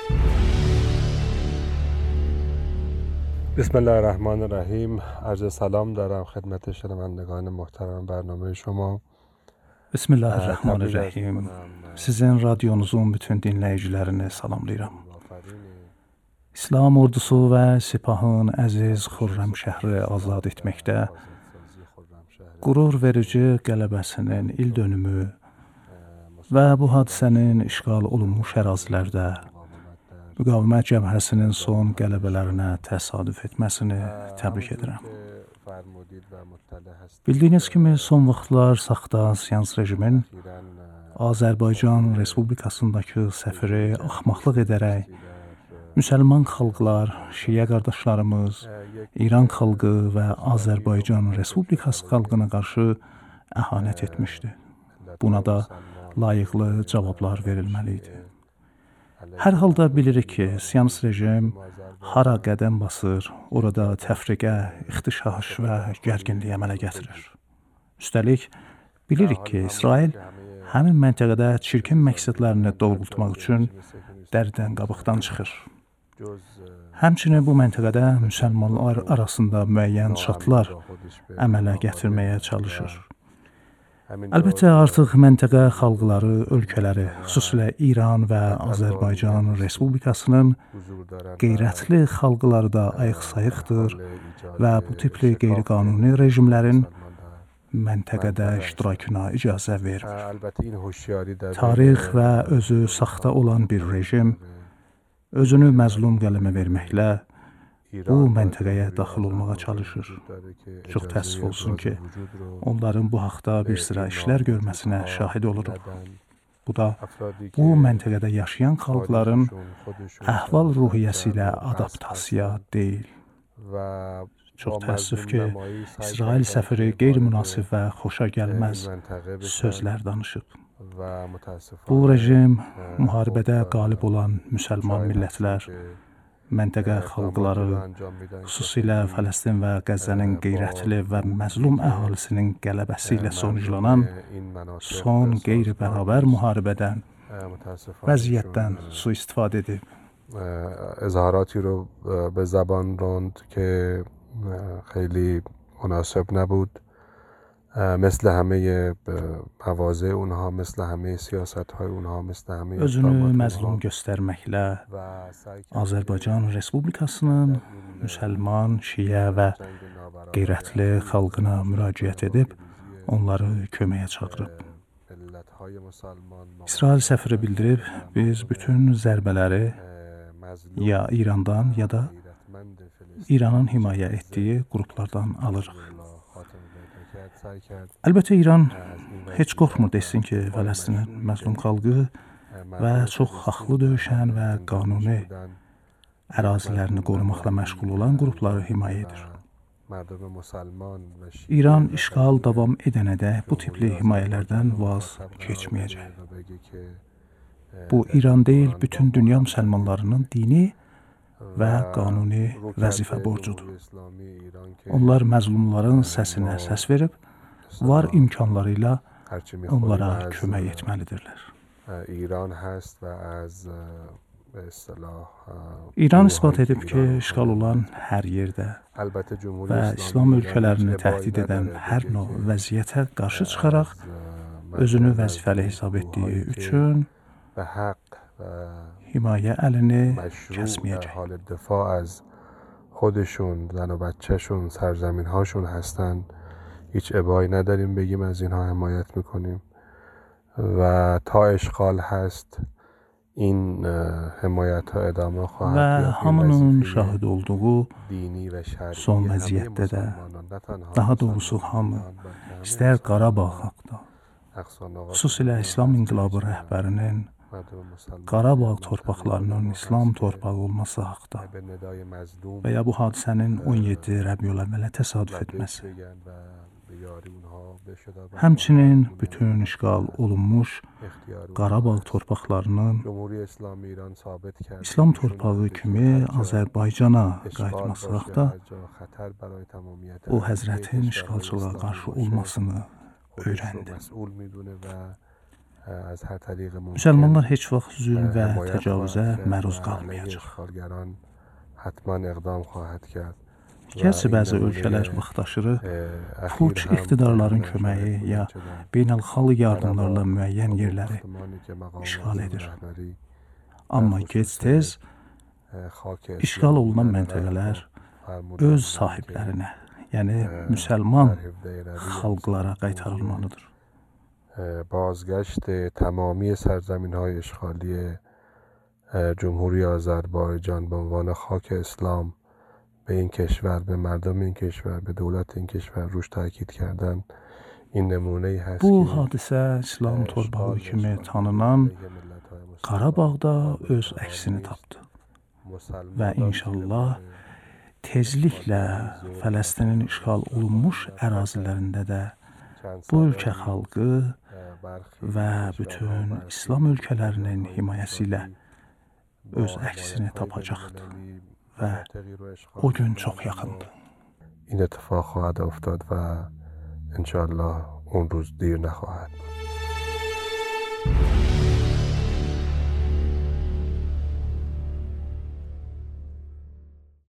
بسم الله الرحمن الرحیم. عرض سلام دارم خدمت شنوندگان محترم برنامه شما. Bismillahirrahmanirrahim. Sizin radyonuzun bütün dinləyicilərini salamlayıram. İslam ordusu və Sipahın əziz Xürrəm şəhri azad etməkdə qürur verici qələbəsinin ildönümü və bu hadisənin işğal olunmuş ərazilərdə müqavimət cəbhəsinin son qələbələrinə təsadüf etməsini təbrik edirəm. Bildiyiniz kimi son vaxtlar saxta siyans rejimin Azərbaycan Respublikasındakı səfiri axmaqlıq edərək müsəlman xalqlar, şiə qardaşlarımız, İran xalqı və Azərbaycan Respublikası xalqına qarşı əhanət etmişdi. Buna da layiqli cavablar verilməli idi. Hər halda bilirik ki, siyans rejim hara qədəm basır, orada təfriqə, ixtişaş və gərginliyi əmələ gətirir. Üstəlik, bilirik ki, İsrail həmin məntəqədə çirkin məqsədlərini doğrultmaq üçün dərdən qabıqdan çıxır. Həmçinin bu məntəqədə müsəlmanlar arasında müəyyən çatlar əmələ gətirməyə çalışır. Əlbəttə, artıq məntəqə xalqları, ölkələri, xüsusilə İran və Azərbaycan Respublikasının qeyrətli xalqları da ayıq-sayıqdır və bu tipli qeyri-qanuni rejimlərin məntəqədə iştirakına icazə vermir. Tarix və özü saxta olan bir rejim özünü məzlum qələmə verməklə bu məntəqəyə daxil olmağa çalışır. Çox təəssüf olsun ki, onların bu haqda bir sıra işlər görməsinə şahid oluruq. Bu da bu məntəqədə yaşayan xalqların əhval-ruhiyyəsi ilə adaptasiya deyil. Çox təəssüf ki, İsrail səfiri qeyri-münasib və xoşa gəlməz sözlər danışıb. Bu rejim müharibədə qalib olan müsəlman millətlər, məntəqə xalqları, xüsusilə Fələstin və Qəzzənin qeyrətli və məzlum əhalisinin qələbəsi ilə sonuclanan son qeyri-bərabər müharibədən, vəziyyətdən sui-istifadə edib. اظهاراتی رو به زبان راند که خیلی مناسب نبود. مثل همه مواضع اونها، مثل همه سیاست‌های اونها، مثل همه özünü məzlum göstərməklə Azərbaycan Respublikasının müsəlman, şiə və qeyrətli xalqına müraciət edib, onları köməyə çağırıb. İsrail səfiri bildirib, biz bütün zərbələri ya İrandan, ya da İranın himayə etdiyi qruplardan alırıq. Əlbəttə, İran heç qorxmur desin ki, Fələstinin məzlum xalqı və çox haqlı döyüşən və qanuni ərazilərini qorumaqla məşğul olan qrupları himayə edir. İran işğal davam edənədək bu tipli himayələrdən vaz keçməyəcək. Bu, İran deyil, bütün dünya müsəlmanlarının dini və qanuni vəzifə borcudur. Onlar məzlumların səsinə səs verib, var imkanları ilə onlara kömək etməlidirlər. İran isbat edib ki, işğal olan hər yerdə və İslam ölkələrini təhdid edən hər növ vəziyyətə qarşı çıxaraq özünü vəzifəli hesab etdiyi üçün himayə əlini kəsməyəcək. خودشون، زن و بچهشون، سرزمین هاشون هستن. هیچ ابایی نداریم بگیم از اینها حمایت میکنیم و تا اشغال هست این حمایت ها ادامه خواهد و همونun şahid olduğu son vəziyyətdə də, daha doğrusu hamı, istər Qarabağ haqda, xüsusilə İslam İnqilabı rəhbərinin Qarabağ torpaqlarının İslam torpağı olması haqda və ya bu hadisənin 17 Rəbiül Əvvələ təsadüf etməsi, həmçinin bütün işğal olunmuş Qarabağ torpaqlarının İslam torpağı kimi Azərbaycana qayıtması haqda o həzrətin işğalçılığa qarşı olmasını öyrəndi. از هر طریق ممکن Müsəlmanlar heç vaxt zülm və حمایت təcavüzə خواهد کرد məruz و علیه qalmayacaq. اشغالگران حتما اقدام خواهد کرد و Gerçi این bəzi نمونه ölkələr vaxtaşırı اخیر pulç هم iqtidarların در köməyi شاهد ya بودیم که در beynəlxalq yardımlarla قره‌باغ müəyyən با yerləri گفتمانی که مقام işğal معظم edir. رهبری Amma در gec-tez خصوص خاک işğal اسلام olunan بودن məntəqələr رهبر فرمودن öz که sahiblərinə, yəni در müsəlman 17 ربیع xalqlara موضوع qaytarılmalıdır. بازگشت تمامی سرزمین‌های اشغالی جمهوری آذربایجان به عنوان خاک اسلام به این کشور، به مردم این کشور، به دولت این کشور روش تاکید کردن این نمونه ای هست Bu که hadisə İslam torpağı اشغال kimi اشغالی tanınan علیه ملت‌های مسلمان Qarabağda öz قابل əksini تحمل tapdı və مسلمانان زیر inşallah بار tezliklə Fələstinin işğal olunmuş ərazilərində də چند bu سال ölkə xalqı برخی və کشورها bütün برخی İslam ölkələrinin کشورهای himayəsi ilə اشغالی öz با əksini حمایت‌های tapacaqdır بین‌المللی və مناطقی رو اشغال o gün می‌کنند çox اما yaxındır. این اتفاق خواهد افتاد و انشاءالله اون روز دیر نخواهد بود.